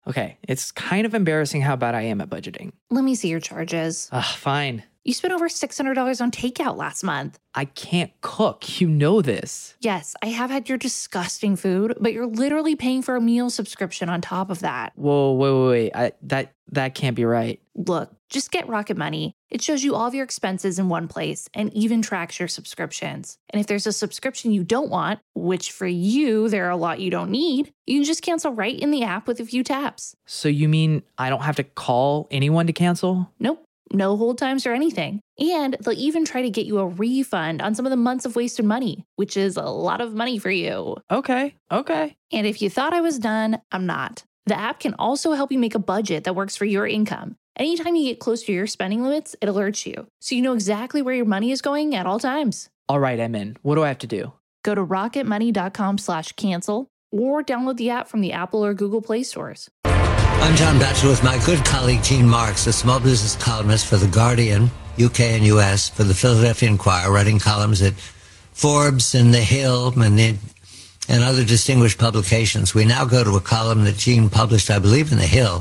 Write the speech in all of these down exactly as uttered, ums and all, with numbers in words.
Okay, it's kind of embarrassing how bad I am at budgeting. Let me see your charges. Ugh, fine. You spent over six hundred dollars on takeout last month. I can't cook. You know this. Yes, I have had your disgusting food, but you're literally paying for a meal subscription on top of that. Whoa, wait, wait, wait. I, that, that can't be right. Look, just get Rocket Money. It shows you all of your expenses in one place and even tracks your subscriptions. And if there's a subscription you don't want, which for you, there are a lot you don't need, you can just cancel right in the app with a few taps. So you mean I don't have to call anyone to cancel? Nope. No hold times or anything. And they'll even try to get you a refund on some of the months of wasted money, which is a lot of money for you. Okay, okay. And if you thought I was done, I'm not. The app can also help you make a budget that works for your income. Anytime you get close to your spending limits, it alerts you, so you know exactly where your money is going at all times. All right, I'm in. What do I have to do? Go to rocketmoney.com slash cancel or download the app from the Apple or Google Play stores. I'm John Batchelor with my good colleague Gene Marks, a small business columnist for The Guardian, U K and U S, for the Philadelphia Inquirer, writing columns at Forbes and The Hill and, the, and other distinguished publications. We now go to a column that Gene published, I believe, in The Hill,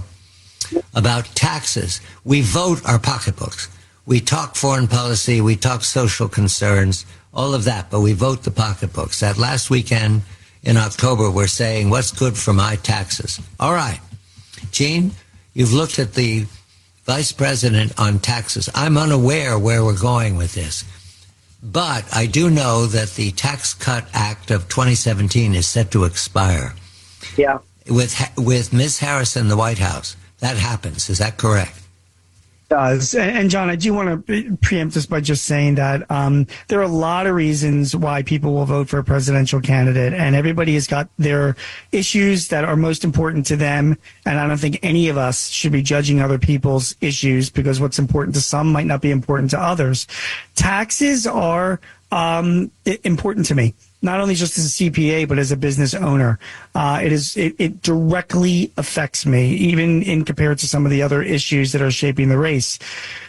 about taxes. We vote our pocketbooks. We talk foreign policy, we talk social concerns, all of that, but we vote the pocketbooks. That last weekend in October, we're saying, what's good for my taxes? All right. Gene, you've looked at the vice president on taxes. I'm unaware where we're going with this, but I do know that the Tax Cut Act of twenty seventeen is set to expire. Yeah. With with Miz Harris in the White House. That happens. Is that correct? Does. And John, I do want to preempt this by just saying that um, there are a lot of reasons why people will vote for a presidential candidate, and everybody has got their issues that are most important to them. And I don't think any of us should be judging other people's issues because what's important to some might not be important to others. Taxes are um, important to me. Not only just as a C P A, but as a business owner. Uh, it is it, it directly affects me, even in compared to some of the other issues that are shaping the race.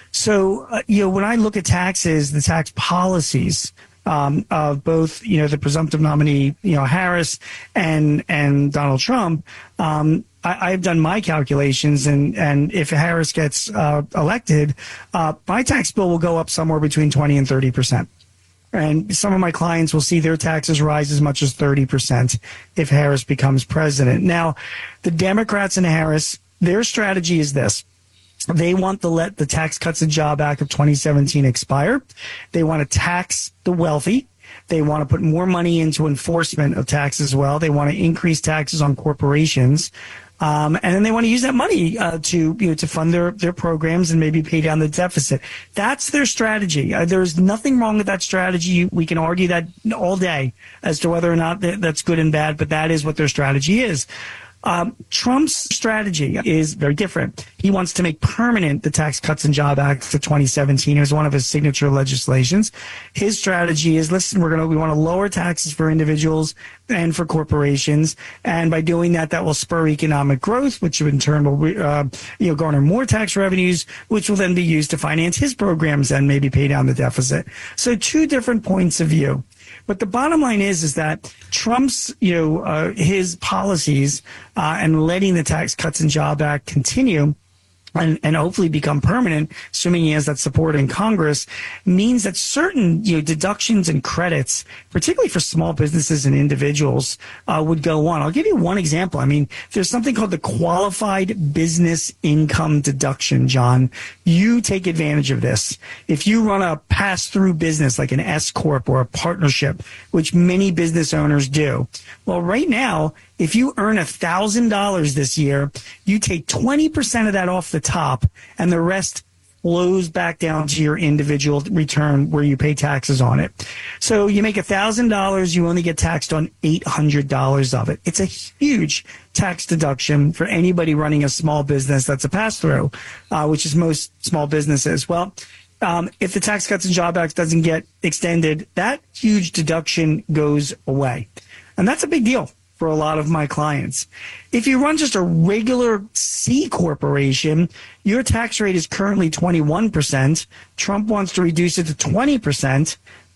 So, uh, you know, when I look at taxes, the tax policies um, of both, you know, the presumptive nominee, you know, Harris and and Donald Trump, um, I, I've done my calculations, and, and if Harris gets uh, elected, uh, my tax bill will go up somewhere between twenty and thirty percent. And some of my clients will see their taxes rise as much as thirty percent if Harris becomes president. Now, the Democrats and Harris, their strategy is this. They want to let the Tax Cuts and Jobs Act of twenty seventeen expire. They want to tax the wealthy. They want to put more money into enforcement of taxes as well. They want to increase taxes on corporations. Um, and then they want to use that money uh, to you know to fund their, their programs and maybe pay down the deficit. That's their strategy. Uh, there's nothing wrong with that strategy. We can argue that all day as to whether or not th- that's good and bad, but that is what their strategy is. Um, Trump's strategy is very different. He wants to make permanent the Tax Cuts and Jobs Act of twenty seventeen. It was one of his signature legislations. His strategy is, listen, we're going to, we want to lower taxes for individuals and for corporations. And by doing that, that will spur economic growth, which in turn will, uh, you know, garner more tax revenues, which will then be used to finance his programs and maybe pay down the deficit. So two different points of view. But the bottom line is, is that Trump's, you know, uh, his policies uh, and letting the Tax Cuts and Jobs Act continue and, and hopefully become permanent, assuming he has that support in Congress, means that certain, you know, deductions and credits, particularly for small businesses and individuals, uh, would go on. I'll give you one example. I mean, there's something called the Qualified Business Income Deduction, John. You take advantage of this. If you run a pass-through business like an S Corp or a partnership, which many business owners do, well, right now, if you earn one thousand dollars this year, you take twenty percent of that off the top, and the rest flows back down to your individual return where you pay taxes on it. So you make one thousand dollars, you only get taxed on eight hundred dollars of it. It's a huge tax deduction for anybody running a small business that's a pass-through, uh, which is most small businesses. Well, um, if the Tax Cuts and Jobs Act doesn't get extended, that huge deduction goes away. And that's a big deal for a lot of my clients. If you run just a regular C corporation, your tax rate is currently twenty-one percent. Trump wants to reduce it to twenty percent.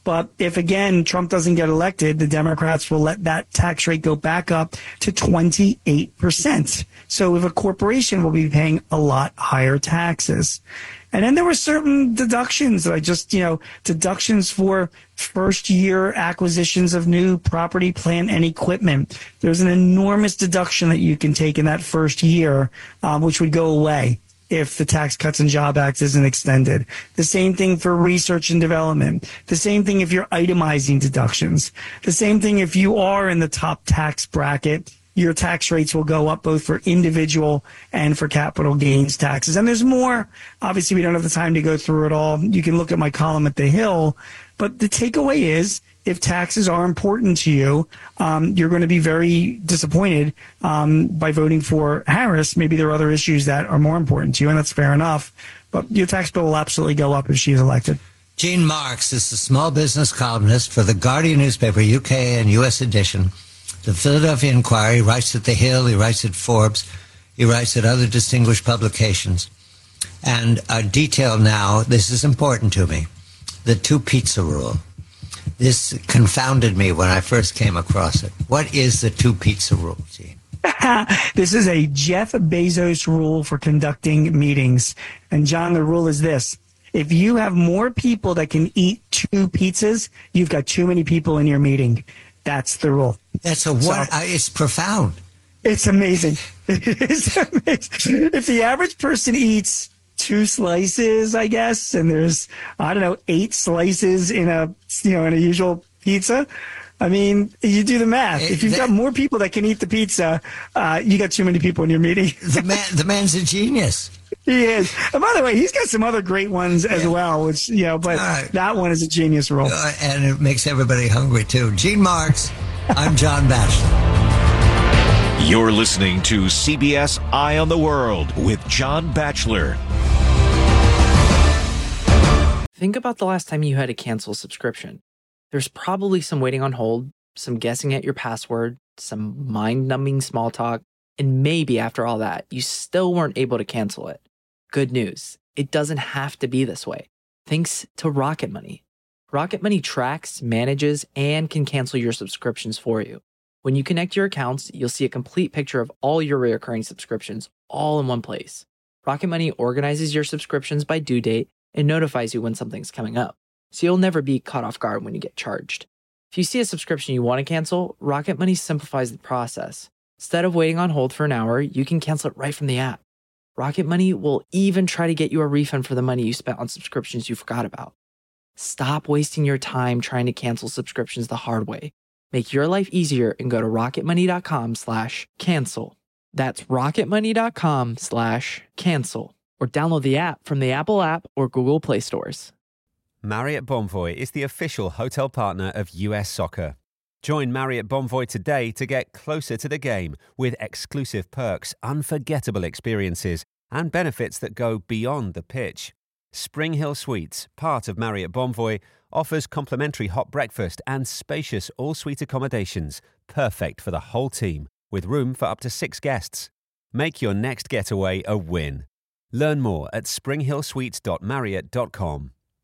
But if, again, Trump doesn't get elected, the Democrats will let that tax rate go back up to twenty-eight percent. So if a corporation will be paying a lot higher taxes. And then there were certain deductions that I just, you know, deductions for first year acquisitions of new property, plant, and equipment. There's an enormous deduction that you can take in that first year, um, which would go away if the Tax Cuts and Jobs Act isn't extended. The same thing for research and development. The same thing if you're itemizing deductions. The same thing if you are in the top tax bracket. Your tax rates will go up both for individual and for capital gains taxes. And there's more. Obviously, we don't have the time to go through it all. You can look at my column at The Hill. But the takeaway is, if taxes are important to you, um, you're going to be very disappointed um, by voting for Harris. Maybe there are other issues that are more important to you, and that's fair enough. But your tax bill will absolutely go up if she is elected. Gene Marks is a small business columnist for the Guardian newspaper, U K and U S edition. The Philadelphia Inquirer. He writes at The Hill. He writes at Forbes. He writes at other distinguished publications. And a detail now, this is important to me, the two pizza rule. This confounded me when I first came across it. What is the two pizza rule, Gene? This is a Jeff Bezos rule for conducting meetings. And John, the rule is this. If you have more people that can eat two pizzas, you've got too many people in your meeting. That's the rule. That's a what? So, uh, it's profound. It's amazing. It is amazing. If the average person eats two slices, I guess, and there's, I don't know, eight slices in a, you know, in a usual pizza, I mean, you do the math. If you've that, got more people that can eat the pizza, uh, you got too many people in your meeting. The man, the man's a genius. He is. And by the way, he's got some other great ones as yeah. well, which, you know, but right. that one is a genius rule. Uh, and it makes everybody hungry, too. Gene Marks, I'm John Batchelor. You're listening to C B S Eye on the World with John Batchelor. Think about the last time you had to cancel a subscription. There's probably some waiting on hold, some guessing at your password, some mind-numbing small talk, and maybe after all that, you still weren't able to cancel it. Good news, it doesn't have to be this way. Thanks to Rocket Money. Rocket Money tracks, manages, and can cancel your subscriptions for you. When you connect your accounts, you'll see a complete picture of all your recurring subscriptions all in one place. Rocket Money organizes your subscriptions by due date and notifies you when something's coming up, so you'll never be caught off guard when you get charged. If you see a subscription you want to cancel, Rocket Money simplifies the process. Instead of waiting on hold for an hour, you can cancel it right from the app. Rocket Money will even try to get you a refund for the money you spent on subscriptions you forgot about. Stop wasting your time trying to cancel subscriptions the hard way. Make your life easier and go to rocketmoney.com slash cancel. That's rocketmoney.com slash cancel. Or download the app from the Apple app or Google Play stores. Marriott Bonvoy is the official hotel partner of U S Soccer. Join Marriott Bonvoy today to get closer to the game with exclusive perks, unforgettable experiences, and benefits that go beyond the pitch. Spring Hill Suites, part of Marriott Bonvoy, offers complimentary hot breakfast and spacious all-suite accommodations, perfect for the whole team, with room for up to six guests. Make your next getaway a win. Learn more at spring hill suites dot marriott dot com.